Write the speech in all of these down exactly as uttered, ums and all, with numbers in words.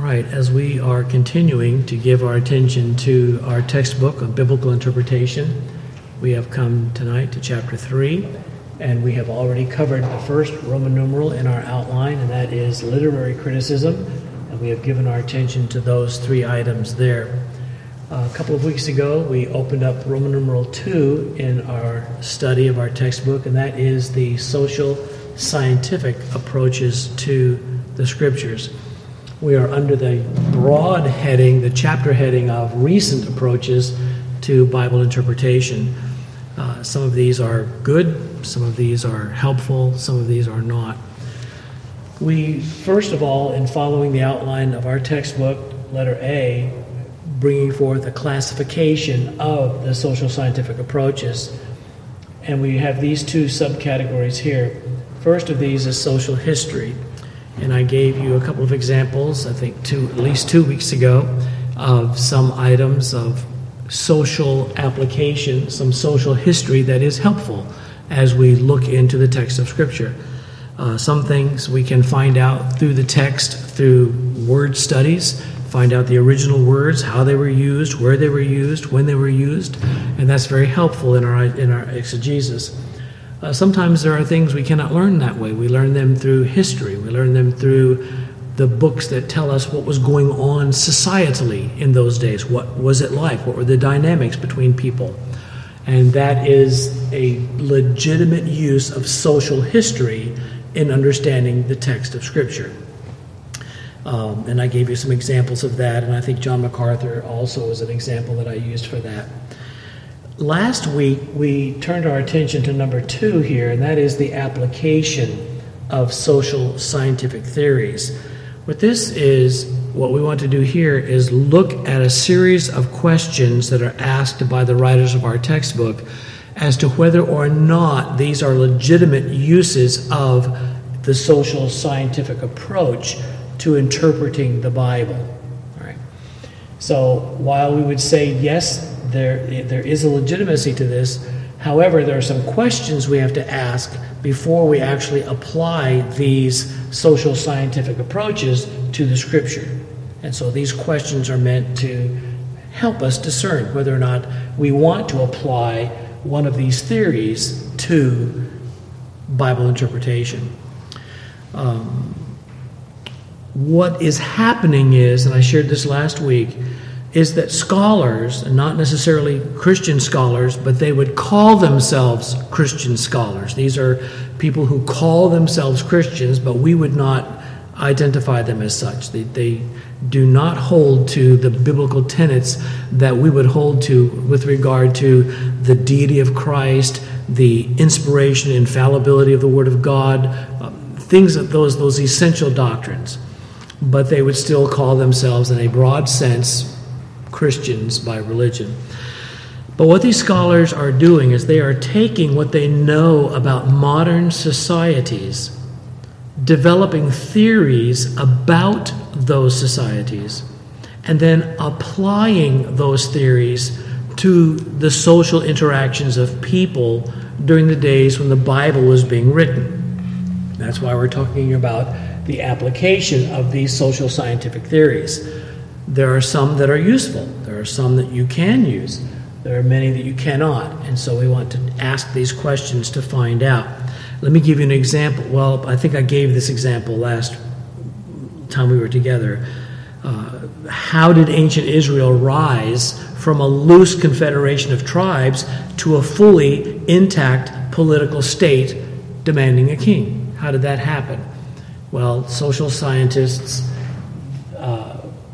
right, as we are continuing to give our attention to our textbook of biblical interpretation, we have come tonight to chapter three, and we have already covered the first Roman numeral in our outline, and that is literary criticism, and we have given our attention to those three items there. Uh, a couple of weeks ago, we opened up Roman numeral two in our study of our textbook, and that is the social scientific approaches to the Scriptures. We are under the broad heading, the chapter heading of recent approaches to Bible interpretation. Uh, some of these are good, some of these are helpful, some of these are not. We, first of all, in following the outline of our textbook, letter A, bringing forth a classification of the social scientific approaches. And we have these two subcategories here. First of these is social history. And I gave you a couple of examples, I think two, at least two weeks ago, of some items of social application, some social history that is helpful as we look into the text of Scripture. Uh, some things we can find out through the text, through word studies, find out the original words, how they were used, where they were used, when they were used, and that's very helpful in our in our exegesis. Uh, sometimes there are things we cannot learn that way. We learn them through history. We learn them through the books that tell us what was going on societally in those days. What was it like? What were the dynamics between people? And that is a legitimate use of social history in understanding the text of Scripture. Um, and I gave you some examples of that, and I think John MacArthur also was an example that I used for that. Last week, we turned our attention to number two here, and that is the application of social scientific theories. What this is, what we want to do here is look at a series of questions that are asked by the writers of our textbook as to whether or not these are legitimate uses of the social scientific approach to interpreting the Bible. All right. So while we would say yes, There, there is a legitimacy to this. However, there are some questions we have to ask before we actually apply these social scientific approaches to the Scripture. And so these questions are meant to help us discern whether or not we want to apply one of these theories to Bible interpretation. Um, what is happening is, and I shared this last week, is that scholars, and not necessarily Christian scholars, but they would call themselves Christian scholars. These are people who call themselves Christians, but we would not identify them as such. They, they do not hold to the biblical tenets that we would hold to with regard to the deity of Christ, the inspiration and infallibility of the Word of God, uh, things of those, those essential doctrines. But they would still call themselves, in a broad sense, Christians by religion. But what these scholars are doing is they are taking what they know about modern societies, developing theories about those societies, and then applying those theories to the social interactions of people during the days when the Bible was being written. That's why we're talking about the application of these social scientific theories. There are some that are useful. There are some that you can use. There are many that you cannot. And so we want to ask these questions to find out. Let me give you an example. Well, I think I gave this example last time we were together. Uh, how did ancient Israel rise from a loose confederation of tribes to a fully intact political state demanding a king? How did that happen? Well, social scientists uh,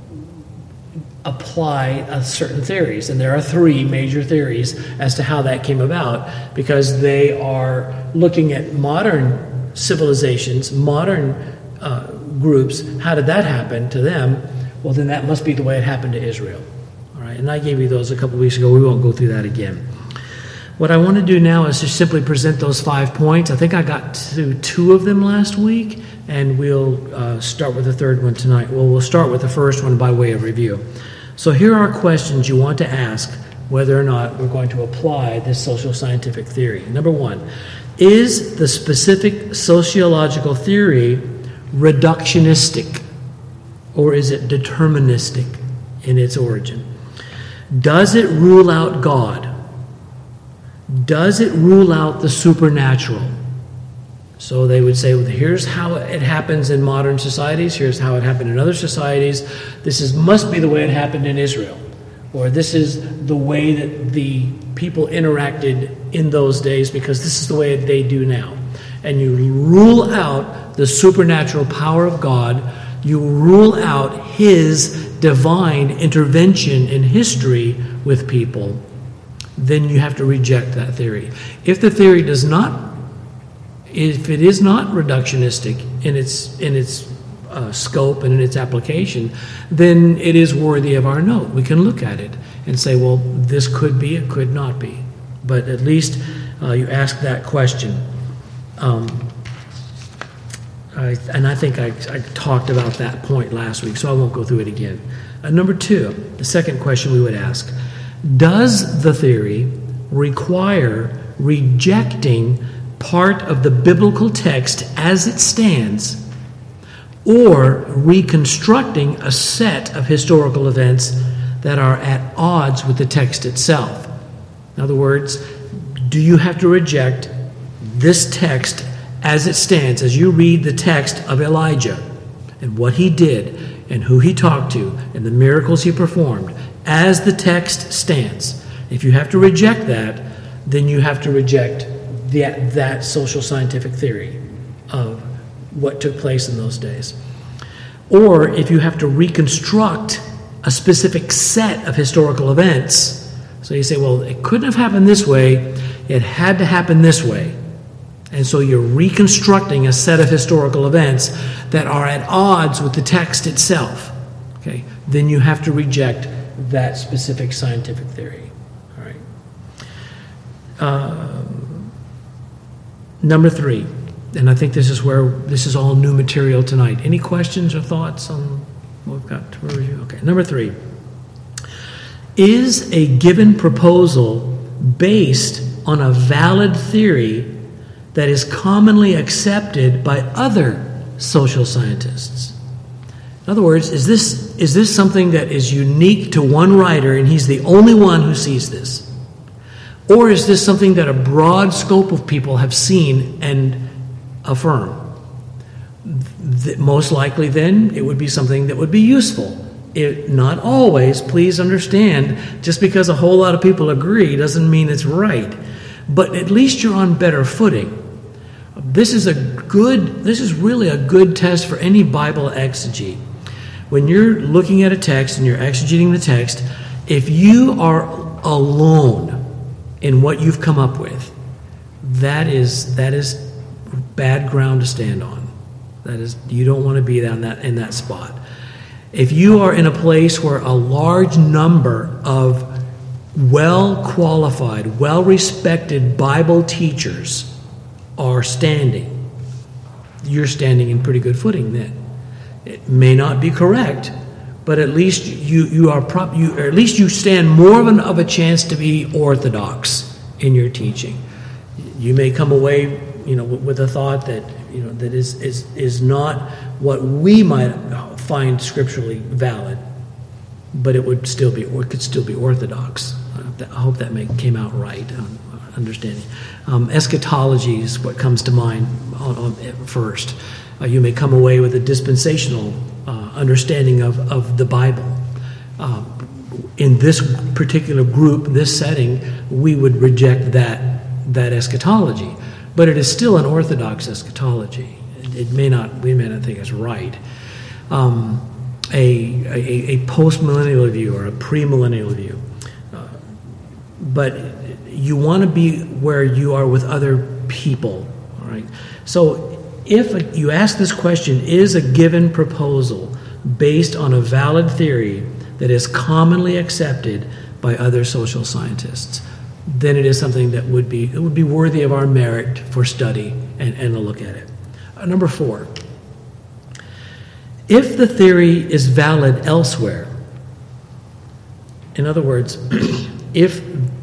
apply uh, certain theories, and there are three major theories as to how that came about, because they are looking at modern civilizations, modern uh, groups. How did that happen to them? Well, then that must be the way it happened to Israel. All right, and I gave you those a couple of weeks ago. We won't go through that again. What I want to do now is just simply present those five points. I think I got to two of them last week, and we'll uh, start with the third one tonight. Well, we'll start with the first one by way of review. So here are questions you want to ask whether or not we're going to apply this social scientific theory. Number one, is the specific sociological theory reductionistic? or is it deterministic in its origin? Does it rule out God? Does it rule out the supernatural? So they would say, well, here's how it happens in modern societies, here's how it happened in other societies, this is must be the way it happened in Israel, or this is the way that the people interacted in those days because this is the way they do now. And you rule out the supernatural power of God, you rule out His divine intervention in history with people, then you have to reject that theory. If the theory does not If it is not reductionistic in its in its uh, scope and in its application, then it is worthy of our note. We can look at it and say, well, this could be, it could not be. But at least uh, you ask that question. Um, I, and I think I, I talked about that point last week, so I won't go through it again. Uh, number two, the second question we would ask, does the theory require rejecting part of the biblical text as it stands, or reconstructing a set of historical events that are at odds with the text itself? In other words, do you have to reject this text as it stands, as you read the text of Elijah and what he did and who he talked to and the miracles he performed, as the text stands? If you have to reject that, then you have to reject That, that social scientific theory of what took place in those days. Or if you have to reconstruct a specific set of historical events, so you say, well, it couldn't have happened this way, it had to happen this way. And so you're reconstructing a set of historical events that are at odds with the text itself. Okay, then you have to reject that specific scientific theory. All right. Uh, Number three, and I think this is where this is all new material tonight. Any questions or thoughts on what we've got to review? Okay, number three. Is a given proposal based on a valid theory that is commonly accepted by other social scientists? In other words, is this is this something that is unique to one writer and he's the only one who sees this? Or is this something that a broad scope of people have seen and affirm? Th- most likely then, it would be something that would be useful. It, not always, please understand, just because a whole lot of people agree doesn't mean it's right. But at least you're on better footing. This is a good, this is really a good test for any Bible exegete. When you're looking at a text and you're exegeting the text, if you are alone in what you've come up with, that is that is bad ground to stand on. That is, you don't want to be down that in that spot. If you are in a place where a large number of well-qualified, well-respected Bible teachers are standing, you're standing in pretty good footing then. It may not be correct, but at least you you are prop you or at least you stand more of, an, of a chance to be orthodox in your teaching. You may come away, you know, with, with a thought that you know that is is is not what we might find scripturally valid, but it would still be or it could still be orthodox. I hope that may, came out right. Um, understanding um, eschatology is what comes to mind on, on, first. Uh, you may come away with a dispensational uh, understanding of, of the Bible. Uh, in this particular group, this setting, we would reject that that eschatology, but it is still an orthodox eschatology. It, it may not, we may not think it's right. Um, a, a, a post-millennial view or a pre-millennial view, uh, but you want to be where you are with other people. All right, so. If you ask this question, is a given proposal based on a valid theory that is commonly accepted by other social scientists, then it is something that would be it would be worthy of our merit for study and, and a look at it. Uh, number four, if the theory is valid elsewhere, in other words, if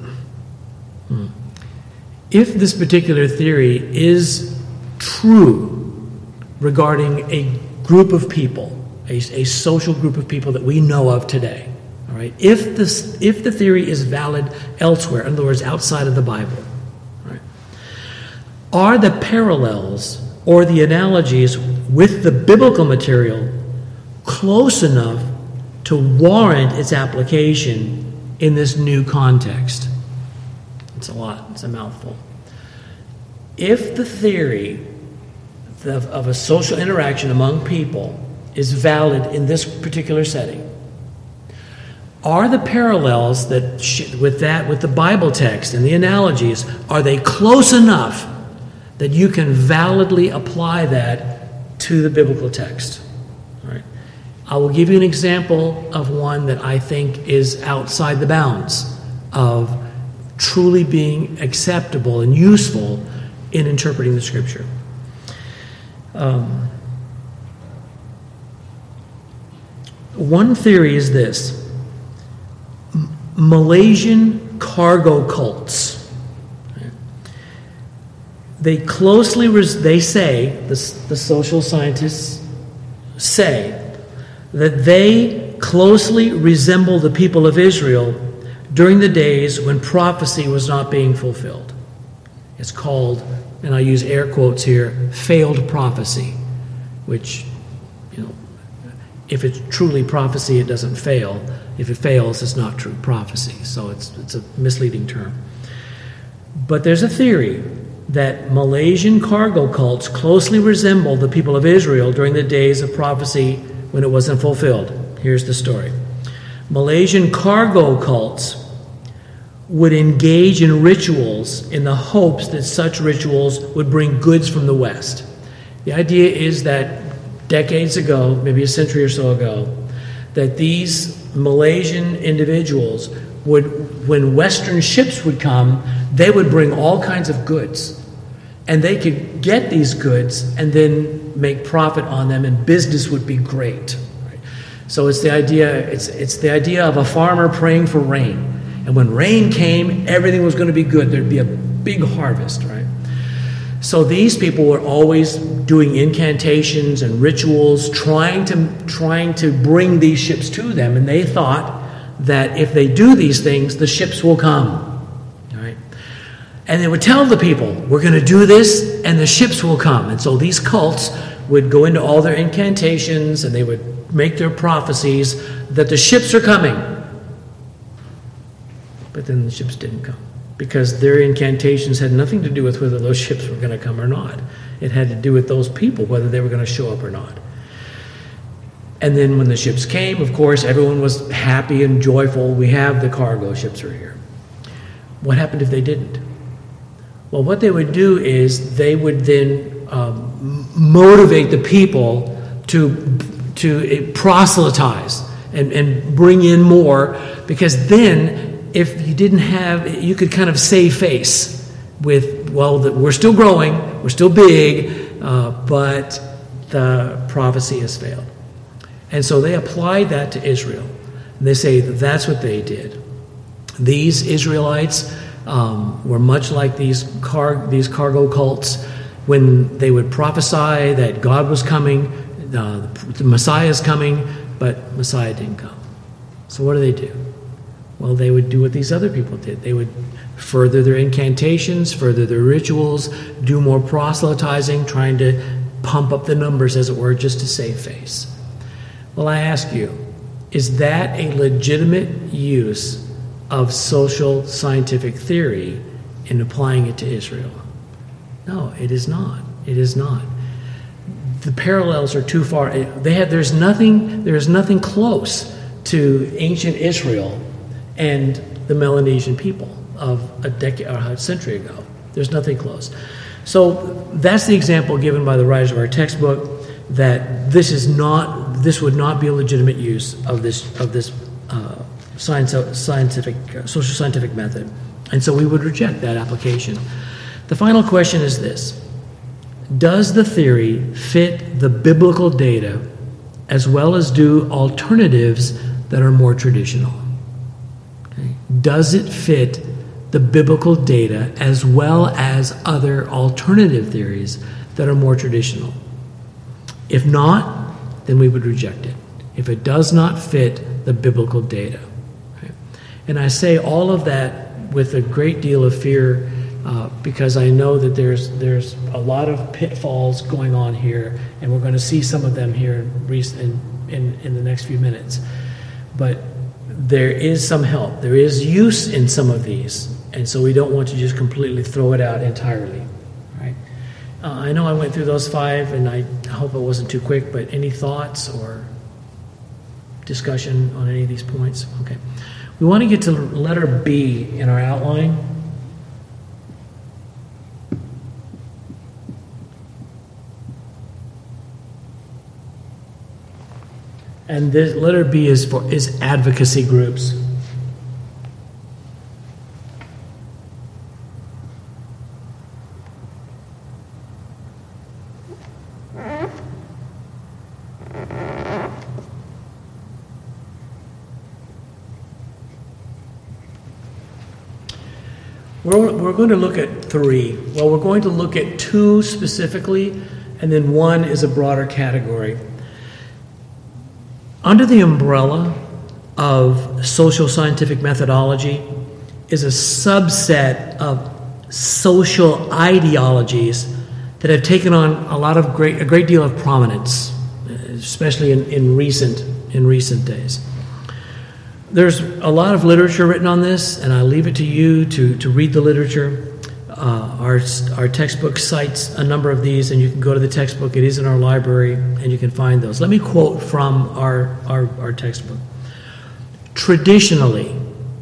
if this particular theory is true regarding a group of people a, a social group of people that we know of today. All right, if this, if the theory is valid elsewhere, in other words, outside of the Bible, right, are the parallels or the analogies with the biblical material close enough to warrant its application in this new context? It's a lot. It's a mouthful. If the theory of, of a social interaction among people is valid in this particular setting, are the parallels that sh- with that with the Bible text and the analogies, are they close enough that you can validly apply that to the biblical text? All right. I will give you an example of one that I think is outside the bounds of truly being acceptable and useful in interpreting the Scripture. Um, one theory is this: M- Malaysian cargo cults. They closely, res- they say, the, the social scientists say, that they closely resemble the people of Israel during the days when prophecy was not being fulfilled. It's called, and I use air quotes here, failed prophecy, which, you know, if it's truly prophecy, it doesn't fail. If it fails, it's not true prophecy. So it's it's a misleading term. But there's a theory that Malaysian cargo cults closely resemble the people of Israel during the days of prophecy when it wasn't fulfilled. Here's the story. Malaysian cargo cults would engage in rituals in the hopes that such rituals would bring goods from the West. The idea is that decades ago, maybe a century or so ago, that these Malaysian individuals would, when Western ships would come, they would bring all kinds of goods. And they could get these goods and then make profit on them, and business would be great. Right? So it's the idea, it's it's the idea of a farmer praying for rain. And when rain came, everything was going to be good. There'd be a big harvest, right? So these people were always doing incantations and rituals, trying to trying to bring these ships to them, and they thought that if they do these things, the ships will come. And they would tell the people, we're going to do this, and the ships will come. And so these cults would go into all their incantations, and they would make their prophecies that the ships are coming. But then the ships didn't come, because their incantations had nothing to do with whether those ships were going to come or not. It had to do with those people, whether they were going to show up or not. And then when the ships came, of course, everyone was happy and joyful. We have the cargo ships are here. What happened if they didn't? Well, what they would do is they would then um, motivate the people to to proselytize and, and bring in more, because then if you didn't have, you could kind of save face with, well, the, we're still growing, we're still big, uh, but the prophecy has failed. And so they applied that to Israel. And they say that that's what they did. These Israelites Um, were much like these car these cargo cults when they would prophesy that God was coming, uh, the Messiah is coming, but Messiah didn't come. So what do they do? Well, they would do what these other people did. They would further their incantations, further their rituals, do more proselytizing, trying to pump up the numbers, as it were, just to save face. Well, I ask you, is that a legitimate use of social scientific theory in applying it to Israel? No, it is not. It is not. The parallels are too far. They have, there's nothing. There is nothing close to ancient Israel and the Melanesian people of a decade or a century ago. There's nothing close. So that's the example given by the writers of our textbook, that this is not. This would not be a legitimate use of this of this. Uh, Science, scientific, social scientific method. And so we would reject that application. The final question is this: does the theory fit the biblical data as well as do alternatives that are more traditional? Okay. Does it fit the biblical data as well as other alternative theories that are more traditional? If not, then we would reject it. If it does not fit the biblical data. Right? And I say all of that with a great deal of fear, uh, because I know that there's there's a lot of pitfalls going on here, and we're going to see some of them here in, in, in the next few minutes. But there is some help. There is use in some of these, and so we don't want to just completely throw it out entirely. Right? Uh, I know I went through those five, and I hope it wasn't too quick, but any thoughts or discussion on any of these points? Okay. We want to get to letter B in our outline. And this letter B is for is advocacy groups. We're, we're going to look at three. Well, we're going to look at two specifically, and then one is a broader category. Under the umbrella of social scientific methodology is a subset of social ideologies that have taken on a lot of great, a great deal of prominence, especially in, in recent in recent days. There's a lot of literature written on this, and I leave it to you to, to read the literature. Uh, our, our textbook cites a number of these, and you can go to the textbook. It is in our library, and you can find those. Let me quote from our, our, our textbook. Traditionally,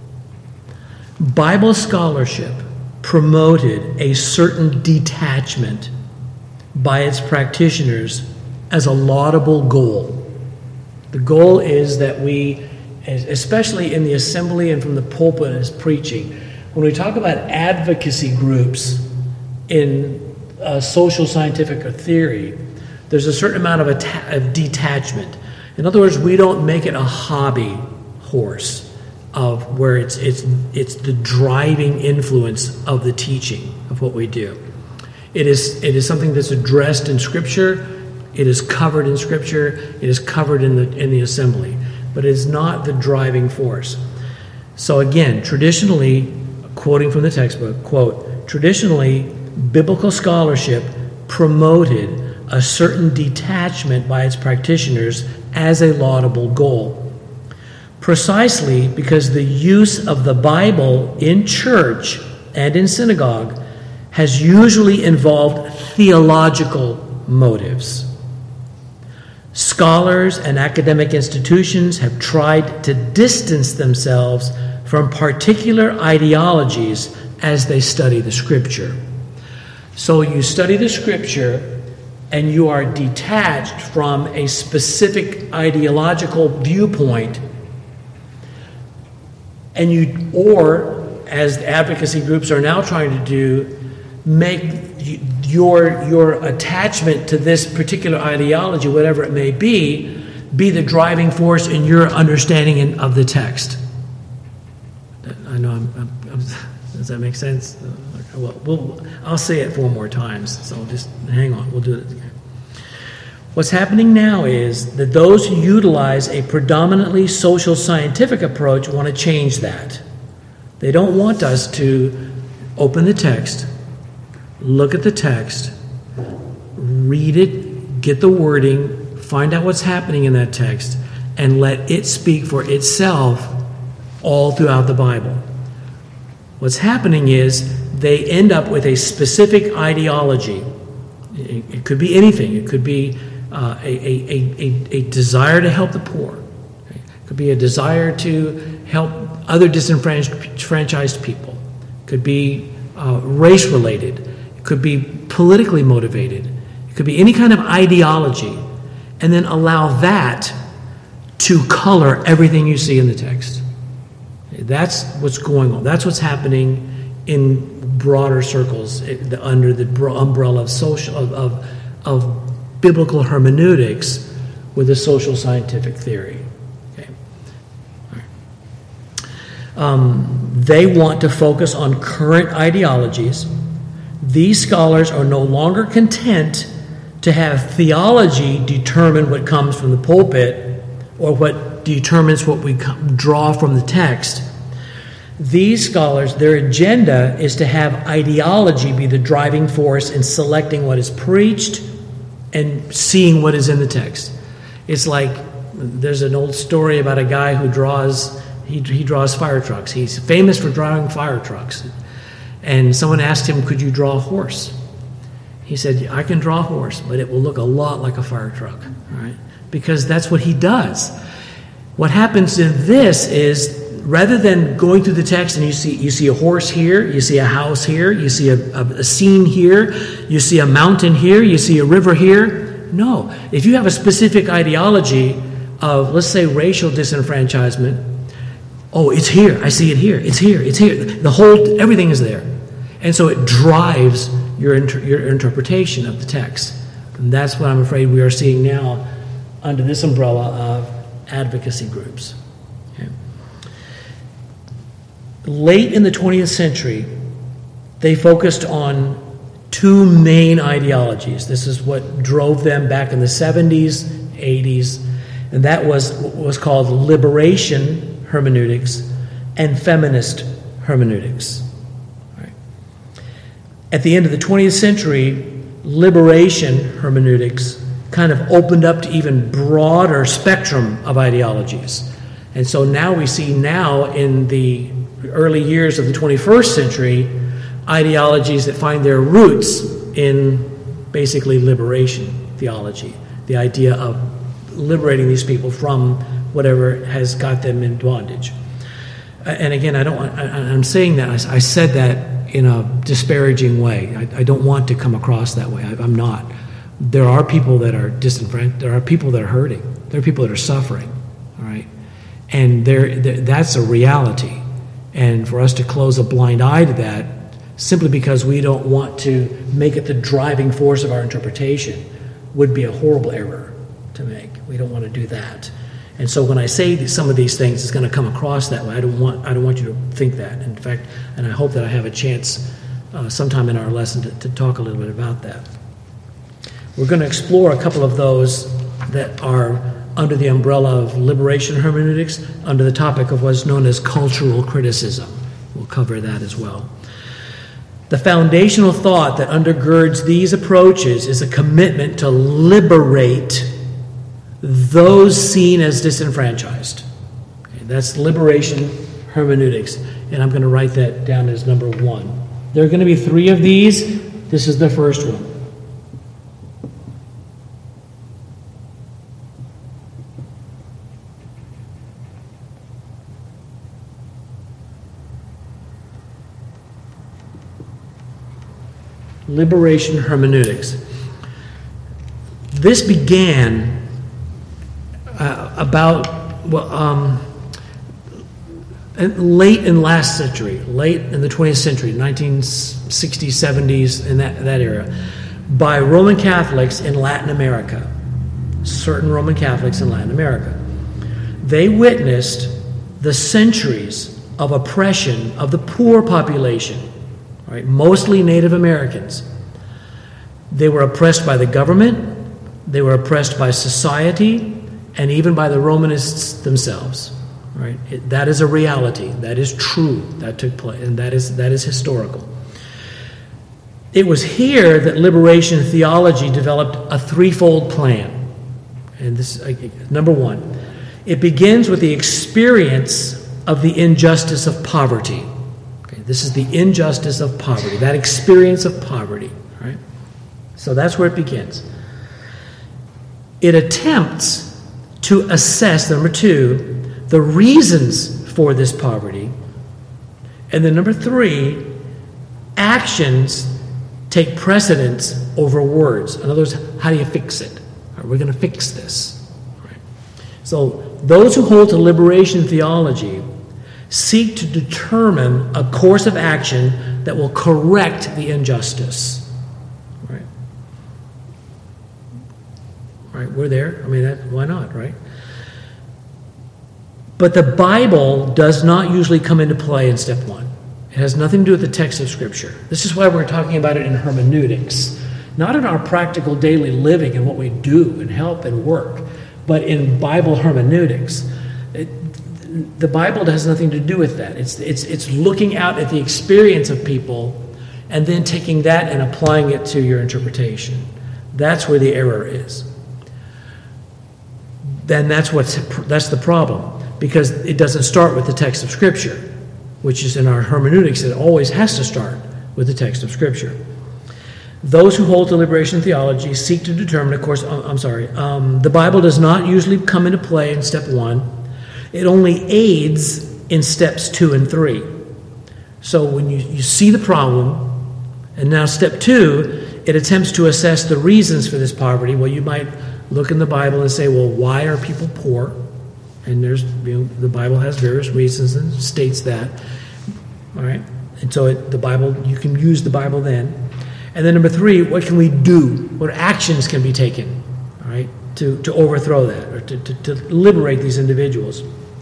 Bible scholarship promoted a certain detachment by its practitioners as a laudable goal. The goal is that we, especially in the assembly and from the pulpit as preaching, when we talk about advocacy groups in uh, social scientific theory, there's a certain amount of, atta- of detachment. In other words, we don't make it a hobby horse of where it's it's it's the driving influence of the teaching of what we do. It is it is something that's addressed in Scripture. It is covered in Scripture. It is covered in the in the assembly, but it is not the driving force. So again, traditionally, quoting from the textbook, quote, traditionally, biblical scholarship promoted a certain detachment by its practitioners as a laudable goal, precisely because the use of the Bible in church and in synagogue has usually involved theological motives. Scholars and academic institutions have tried to distance themselves from particular ideologies as they study the Scripture. So you study the Scripture and you are detached from a specific ideological viewpoint, and you, or as advocacy groups are now trying to do, make your your attachment to this particular ideology, whatever it may be, be the driving force in your understanding of the text. I know I'm, I'm, I'm does that make sense? Well, we'll, I'll say it four more times, so just hang on. We'll do it again. What's happening now is that those who utilize a predominantly social scientific approach want to change that. They don't want us to open the text, look at the text, read it, get the wording, find out what's happening in that text, and let it speak for itself all throughout the Bible. What's happening is they end up with a specific ideology. It could be anything. It could be uh, a, a, a, a desire to help the poor. It could be a desire to help other disenfranchised people. It could be uh, race-related. It could be politically motivated. It could be any kind of ideology. And then allow that to color everything you see in the text. That's what's going on. That's what's happening in broader circles under the umbrella of social of, of, of biblical hermeneutics with a social scientific theory. Okay. All right. Um, they want to focus on current ideologies. These scholars are no longer content to to have theology determine what comes from the pulpit or what determines what we draw from the text. These scholars, their agenda is to have ideology be the driving force in selecting what is preached and seeing what is in the text. It's like there's an old story about a guy who draws he, he draws fire trucks. He's famous for drawing fire trucks. And someone asked him, could you draw a horse? He said, I can draw a horse, but it will look a lot like a fire truck, right? Because that's what he does. What happens in this is, rather than going through the text and you see you see a horse here, you see a house here, you see a, a, a scene here, you see a mountain here, you see a river here. No. If you have a specific ideology of, let's say, racial disenfranchisement, oh, it's here, I see it here, it's here, it's here. The whole, everything is there. And so it drives your, inter, your interpretation of the text. And that's what I'm afraid we are seeing now under this umbrella of advocacy groups. Okay. Late in the twentieth century, they focused on two main ideologies. This is what drove them back in the seventies, eighties, and that was what was called liberation hermeneutics and feminist hermeneutics. Right. At the end of the twentieth century, liberation hermeneutics kind of opened up to even broader spectrum of ideologies. And so now we see now in the early years of the twenty-first century, ideologies that find their roots in basically liberation theology, the idea of liberating these people from whatever has got them in bondage. And again, I don't. I, I'm saying that I, I said that in a disparaging way. I, I don't want to come across that way. I, I'm not. There are people that are disenfranchised. There are people that are hurting. There are people that are suffering. All right, and there, there that's a reality. And for us to close a blind eye to that, simply because we don't want to make it the driving force of our interpretation, would be a horrible error to make. We don't want to do that. And so when I say that some of these things, it's going to come across that way. I don't want I don't want you to think that. In fact, and I hope that I have a chance uh, sometime in our lesson to, to talk a little bit about that. We're going to explore a couple of those that are under the umbrella of liberation hermeneutics, under the topic of what's known as cultural criticism. We'll cover that as well. The foundational thought that undergirds these approaches is a commitment to liberate those seen as disenfranchised. Okay, that's liberation hermeneutics, and I'm going to write that down as number one. There are going to be three of these. This is the first one. Liberation hermeneutics. This began uh, about well, um, late in last century, late in the twentieth century, nineteen sixties, seventies, in that, that era, by Roman Catholics in Latin America. Certain Roman Catholics in Latin America. They witnessed the centuries of oppression of the poor population. Right, mostly Native Americans. They were oppressed by the government, they were oppressed by society, and even by the Romanists themselves. Right, it, that is a reality. That is true. That took place, and that is that is historical. It was here that liberation theology developed a threefold plan. And this, number one, it begins with the experience of the injustice of poverty. This is the injustice of poverty, that experience of poverty, right? So that's where it begins. It attempts to assess, number two, the reasons for this poverty. And then number three, actions take precedence over words. In other words, how do you fix it? Right, we're going to fix this. Right? So those who hold to liberation theology seek to determine a course of action that will correct the injustice. Right? Right, we're there. I mean, that, why not, right? But the Bible does not usually come into play in step one. It has nothing to do with the text of Scripture. This is why we're talking about it in hermeneutics. not in our practical daily living and what we do and help and work, but in Bible hermeneutics. It, the Bible has nothing to do with that. It's, it's, it's looking out at the experience of people and then taking that and applying it to your interpretation. That's where the error is. Then that's what's that's the problem, because it doesn't start with the text of Scripture, which is in our hermeneutics. It always has to start with the text of Scripture. Those who hold to liberation theology seek to determine, of course, I'm sorry, um, the Bible does not usually come into play in step one. It only aids in steps two and three. So when you, you see the problem, and now step two, it attempts to assess the reasons for this poverty. Well, you might look in the Bible and say, well, why are people poor? And there's, you know, the Bible has various reasons and states that. All right? And so it, the Bible, you can use the Bible then. And then number three, what can we do? What actions can be taken, all right, to, to overthrow that or to, to, to liberate these individuals?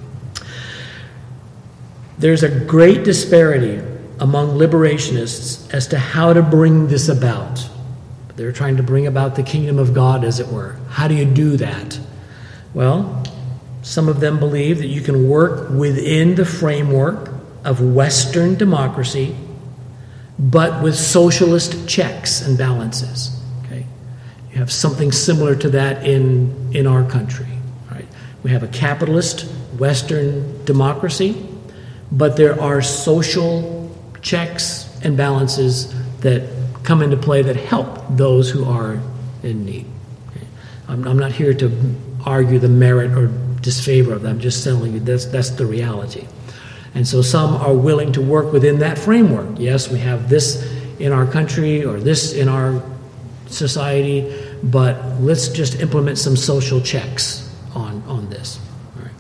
There's a great disparity among liberationists as to how to bring this about. They're trying to bring about the kingdom of God, as it were. How do you do that? Well, some of them believe that you can work within the framework of Western democracy, but with socialist checks and balances. Okay, you have something similar to that in in our country. Right? We have a capitalist Western democracy, but there are social checks and balances that come into play that help those who are in need. Okay? I'm, I'm not here to argue the merit or disfavor of them. I'm just telling you that's that's the reality. And so some are willing to work within that framework. Yes, we have this in our country or this in our society, but let's just implement some social checks on, on this. All right.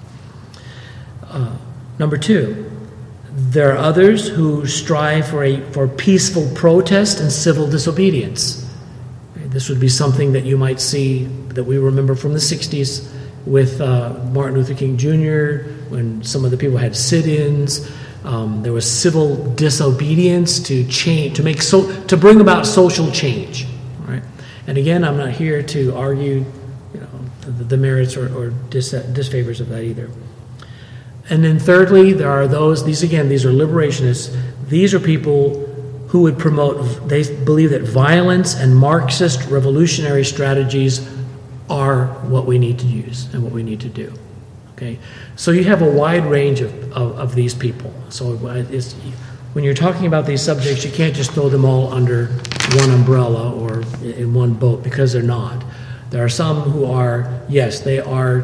Uh, number two, there are others who strive for a for peaceful protest and civil disobedience. Okay, this would be something that you might see that we remember from the sixties with uh, Martin Luther King Junior, when some of the people had sit-ins. Um, there was civil disobedience to change, to make so, to bring about social change. Right? And again, I'm not here to argue, you know, the, the merits or, or dis, disfavors of that either. And then thirdly, there are those. These again, these are liberationists. These are people who would promote. They believe that violence and Marxist revolutionary strategies are what we need to use and what we need to do. Okay, so you have a wide range of, of, of these people. So it's, when you're talking about these subjects, you can't just throw them all under one umbrella or in one boat, because they're not. There are some who are, yes, they are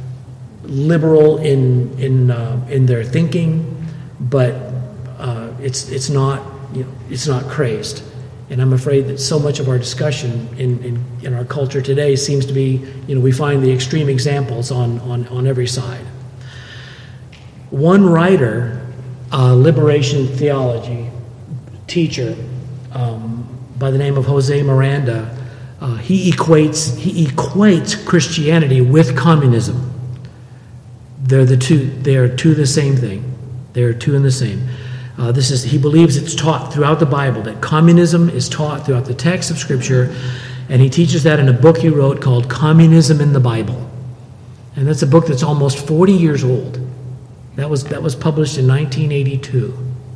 liberal in in uh, in their thinking, but uh, it's it's not you know it's not crazed. And I'm afraid that so much of our discussion in, in, in our culture today seems to be, you know, we find the extreme examples on, on, on every side. One writer, a liberation theology teacher um, by the name of Jose Miranda, uh, he equates he equates Christianity with communism. They're the two. They are two the same thing. They are two and the same. Uh, this is, he believes it's taught throughout the Bible, that communism is taught throughout the text of Scripture, and he teaches that in a book he wrote called Communism in the Bible. And that's a book that's almost forty years old. That was, that was published in nineteen eighty-two.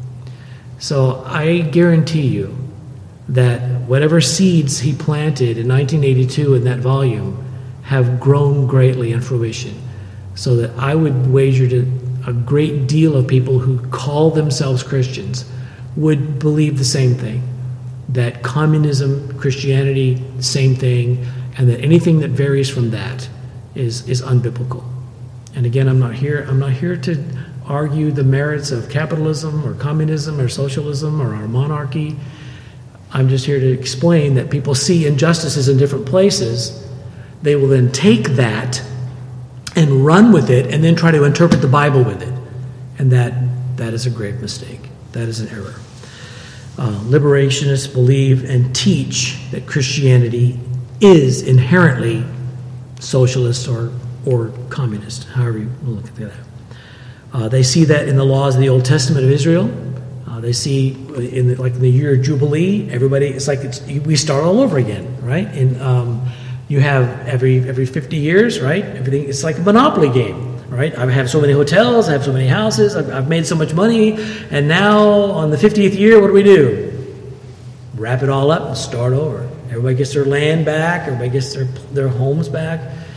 So I guarantee you that whatever seeds he planted in nineteen eighty-two in that volume have grown greatly in fruition. So that I would wager to a great deal of people who call themselves Christians would believe the same thing, that communism, Christianity, same thing, and that anything that varies from that is is unbiblical. And again, I'm not here I'm not here to argue the merits of capitalism or communism or socialism or our monarchy. I'm just here to explain that people see injustices in different places. They will then take that and run with it, and then try to interpret the Bible with it. And that that is a grave mistake. That is an error. Uh, liberationists believe and teach that Christianity is inherently socialist or, or communist, however you look at that. Uh, they see that in the laws of the Old Testament of Israel, Uh, they see in the, like in the year of Jubilee, everybody, it's like it's, we start all over again, right? And um, you have every every fifty years, right? Everything, it's like a Monopoly game, right? I have so many hotels, I have so many houses, I've, I've made so much money, and now on the fiftieth year, what do we do? Wrap it all up and start over. Everybody gets their land back, everybody gets their their homes back.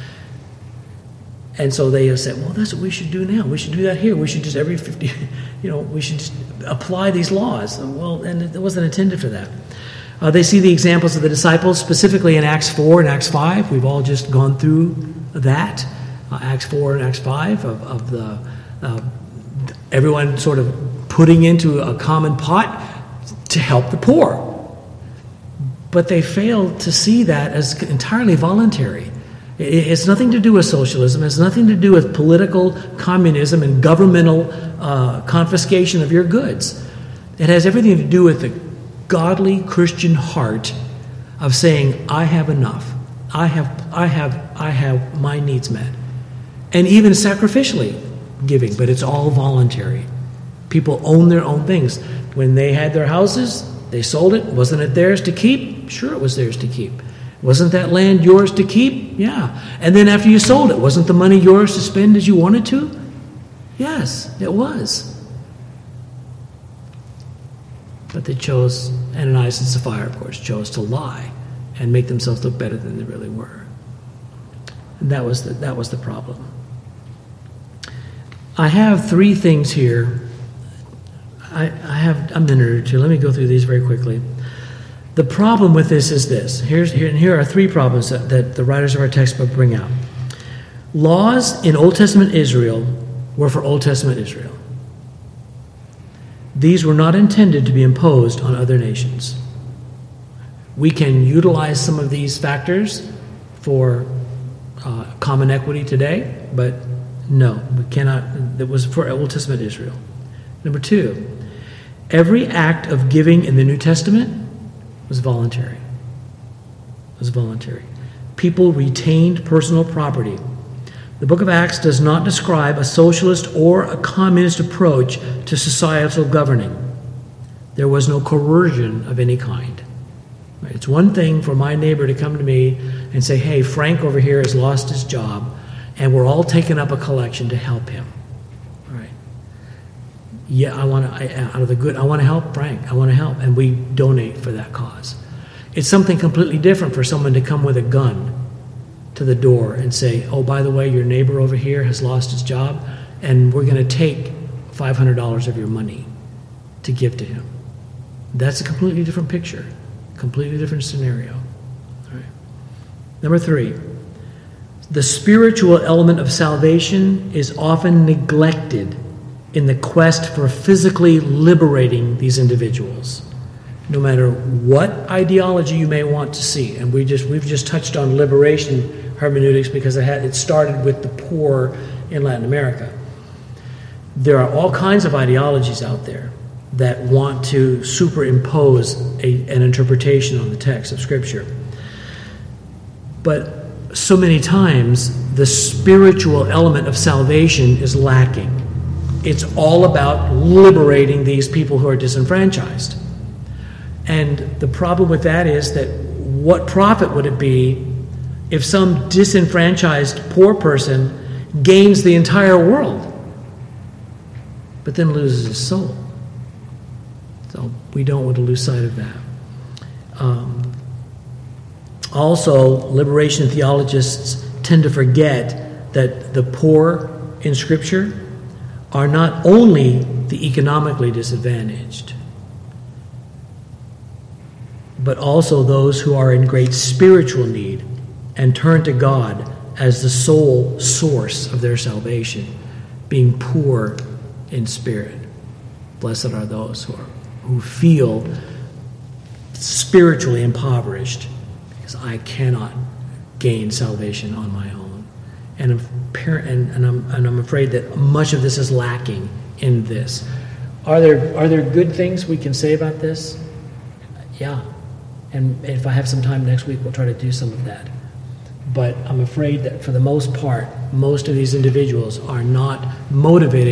And so they said, well, that's what we should do now. We should do that here. We should just every fifty, you know, we should just apply these laws. Well, and it wasn't intended for that. Uh, they see the examples of the disciples, specifically in Acts four and Acts five. We've all just gone through that. Uh, Acts four and Acts five of, of the uh, everyone sort of putting into a common pot to help the poor. But they failed to see that as entirely voluntary. It's nothing to do with socialism. It's nothing to do with political communism and governmental uh, confiscation of your goods. It has everything to do with the godly Christian heart of saying, I have enough. I have, I have, I have my needs met. And even sacrificially giving, but it's all voluntary. People own their own things. When they had their houses, they sold it. Wasn't it theirs to keep? Sure, it was theirs to keep. Wasn't that land yours to keep? Yeah. And then after you sold it, wasn't the money yours to spend as you wanted to? Yes, it was. But they chose, Ananias and Sapphira, of course, chose to lie and make themselves look better than they really were. And that was the, that was the problem. I have three things here. I, I have a minute or two. Let me go through these very quickly. The problem with this is this. Here's, here, and here are three problems that, that the writers of our textbook bring out. Laws in Old Testament Israel were for Old Testament Israel. These were not intended to be imposed on other nations. We can utilize some of these factors for uh, common equity today, but no, we cannot. It was for Old Testament Israel. Number two, every act of giving in the New Testament was voluntary. It was voluntary. People retained personal property. The book of Acts does not describe a socialist or a communist approach to societal governing. There was no coercion of any kind. It's one thing for my neighbor to come to me and say, hey, Frank over here has lost his job, and we're all taking up a collection to help him. All right. Yeah, I want to, out of the good, I want to help Frank. I want to help, and we donate for that cause. It's something completely different for someone to come with a gun to the door and say, oh, by the way, your neighbor over here has lost his job, and we're going to take five hundred dollars of your money to give to him. That's a completely different picture, completely different scenario. All right. Number three, the spiritual element of salvation is often neglected in the quest for physically liberating these individuals. No matter what ideology you may want to see, and we just we've just touched on liberation hermeneutics because it had it started with the poor in Latin America. There are all kinds of ideologies out there that want to superimpose a, an interpretation on the text of Scripture. But so many times the spiritual element of salvation is lacking. It's all about liberating these people who are disenfranchised. And the problem with that is that what profit would it be if some disenfranchised poor person gains the entire world, but then loses his soul? So we don't want to lose sight of that. Um, also, liberation theologists tend to forget that the poor in Scripture are not only the economically disadvantaged, but also those who are in great spiritual need and turn to God as the sole source of their salvation, being poor in spirit. Blessed are those who are who feel spiritually impoverished, because I cannot gain salvation on my own. And I'm, and, and, I'm, and I'm afraid that much of this is lacking in this. Are there are there good things we can say about this? Yeah. And if I have some time next week, we'll try to do some of that. But I'm afraid that for the most part, most of these individuals are not motivated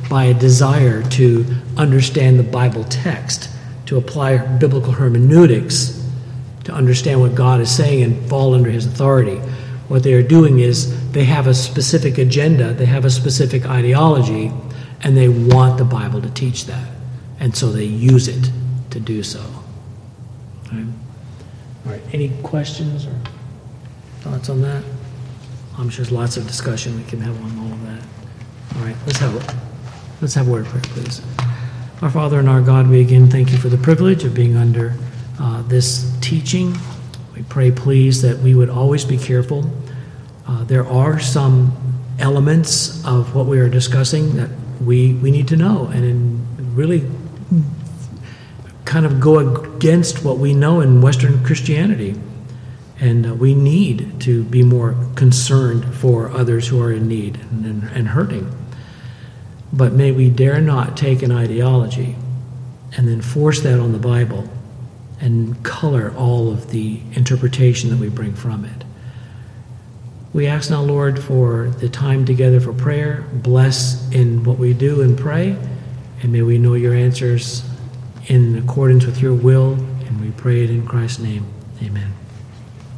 by a desire to understand the Bible text, to apply biblical hermeneutics, to understand what God is saying and fall under his authority. What they are doing is they have a specific agenda, they have a specific ideology, and they want the Bible to teach that. And so they use it to do so. All right. All right. Any questions or thoughts on that? I'm sure there's lots of discussion we can have on all of that. All right, let's have a, let's have a word of prayer, please. Our Father and our God, we again thank you for the privilege of being under uh, this teaching. We pray, please, that we would always be careful. Uh, there are some elements of what we are discussing that we, we need to know and in really kind of go against what we know in Western Christianity. And uh, we need to be more concerned for others who are in need and, and, and hurting. But may we dare not take an ideology and then force that on the Bible and color all of the interpretation that we bring from it. We ask now, Lord, for the time together for prayer. Bless in what we do and pray. And may we know your answers in accordance with your will. And we pray it in Christ's name. Amen.